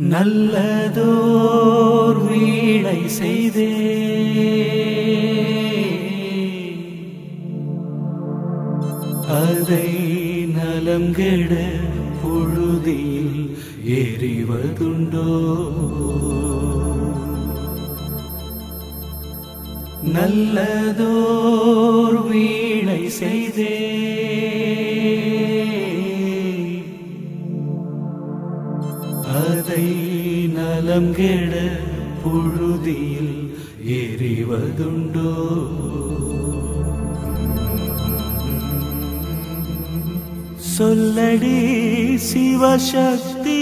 நல்லதோர் வீணை செய்தே அதை நலங்கெட பொழுதில் எறிவதுண்டோ? நல்லதோர் வீணை செய்தே அதை நலங்கெட பொழுதில் எறிவதுண்டோ? சொல்லடி சிவசக்தி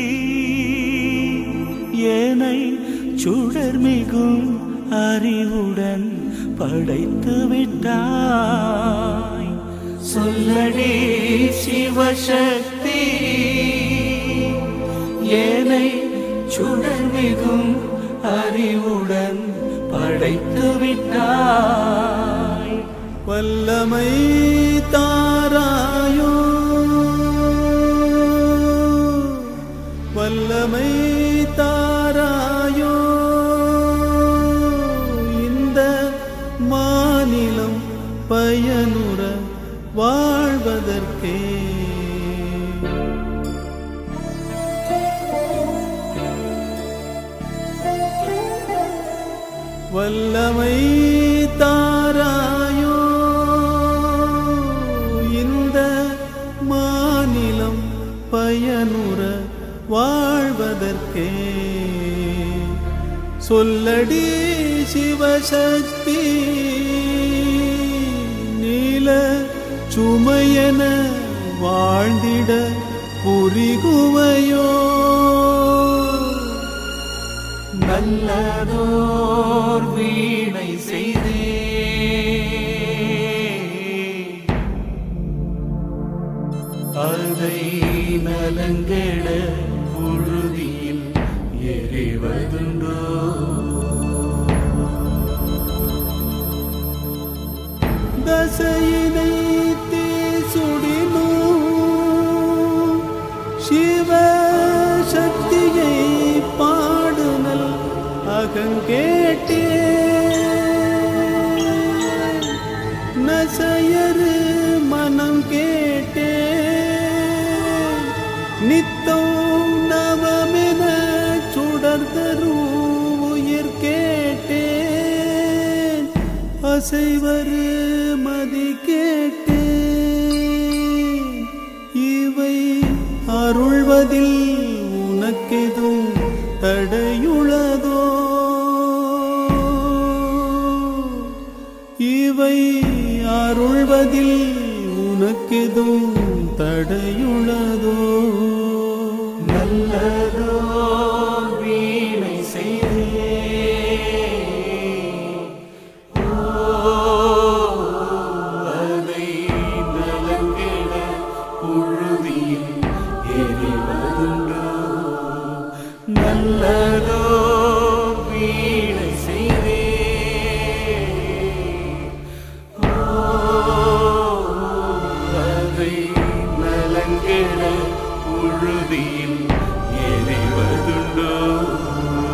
ஏனை சுடர்மிகும் அறிவுடன் படைத்து விட்டாய். சொல்லடி சிவசக்தி ஏனை சுடர்மிகும் அறிவுடன் படைத்து விட்டாய். வல்லமை தாராயோ, வல்லமை தாராயோ, இந்த மாநிலம் பயனுற வாழ்வதற்கே. வல்லமை தாராயோ, இந்த மாநிலம் பயனுற வாழ்வதற்கே. சொல்லடி சிவசக்தி நீல சுமையென வாழ்ந்திட புரிகுவையோ? நல்லதோர் வீணை செய்தே அதை நலங்கெட பொழுதில் எறிவதுண்டோ? தசையினை தீசுடினோ சிவ சக்தியை பாடுனல் அகங்கேட்டே. நசையரு மனம் கேட்டே நித்தம் நவமென சுடர்தரு உயிர் கேட்டேன். அசைவரு மதி கேட்டேன். இவை அருள்வதில் உனக்கெதும் தடையுளதோ? இவை அருள்வதில் உனக்கெதும் தடையுளதோ? நல்லதோர் வீணை செய்தே அதை நலங்கெட பொழுதில் எறிவதுண்டோ? நல்லதோர் வீணை செய்தே அதை நலங்கெட பொழுதில் எறிவதுண்டோ?